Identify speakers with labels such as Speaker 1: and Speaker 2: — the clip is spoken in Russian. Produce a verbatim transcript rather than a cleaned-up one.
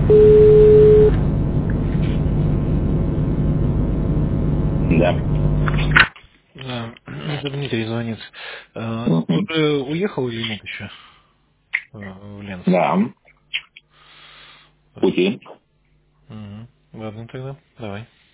Speaker 1: Да.
Speaker 2: Да, это Дмитрий звонит. А, Ты
Speaker 1: Мгм.
Speaker 2: уже уехал или нет еще а, в Ленск?
Speaker 1: Да. В
Speaker 2: А,
Speaker 1: пути.
Speaker 2: мгм. Ладно тогда, давай.